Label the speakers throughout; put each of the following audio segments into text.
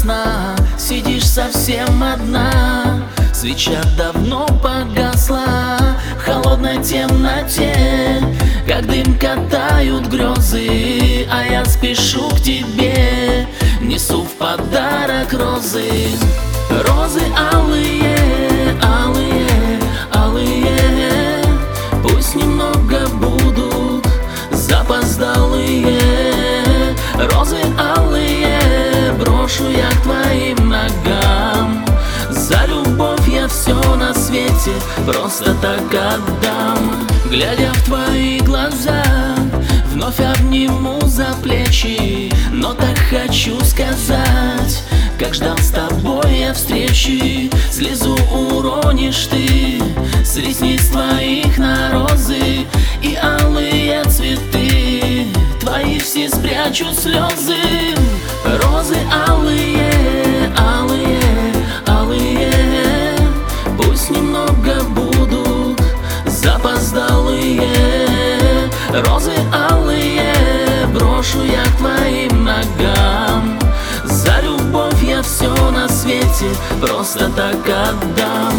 Speaker 1: сна сидишь совсем одна. Свеча давно погасла в холодной темноте, как дым катают грезы, а я спешу к тебе, несу в подарок розы. Розы алые, алые, алые, пусть немного будут запоздалые. Розы алые брошу я к твоим ногам. За любовь я все на свете просто так отдам. Глядя в твои глаза, вновь обниму за плечи, но так хочу сказать, как ждал с тобой я встречи. Слезу уронишь ты с ресниц твоих на розы, и алые цветы твои все спрячут слезы. Розы алые, алые, алые, пусть немного будут запоздалые. Розы алые брошу я к твоим ногам. За любовь я все на свете просто так отдам.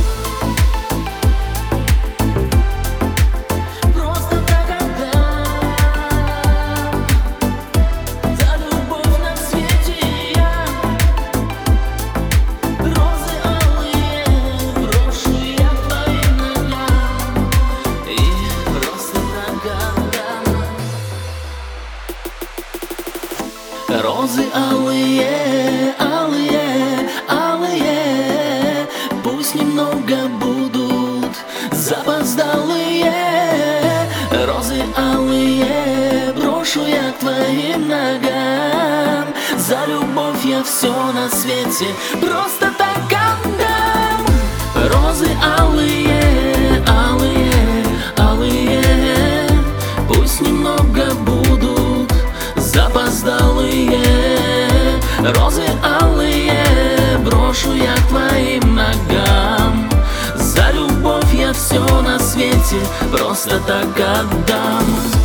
Speaker 1: Розы алые, алые, алые, пусть немного будут запоздалые. Розы алые брошу я к твоим ногам. За любовь я все на свете просто так отдам. Розы алые, алые, алые, пусть немного будут запоздалые. Розы алые брошу я к твоим ногам. За любовь я все на свете просто так отдам.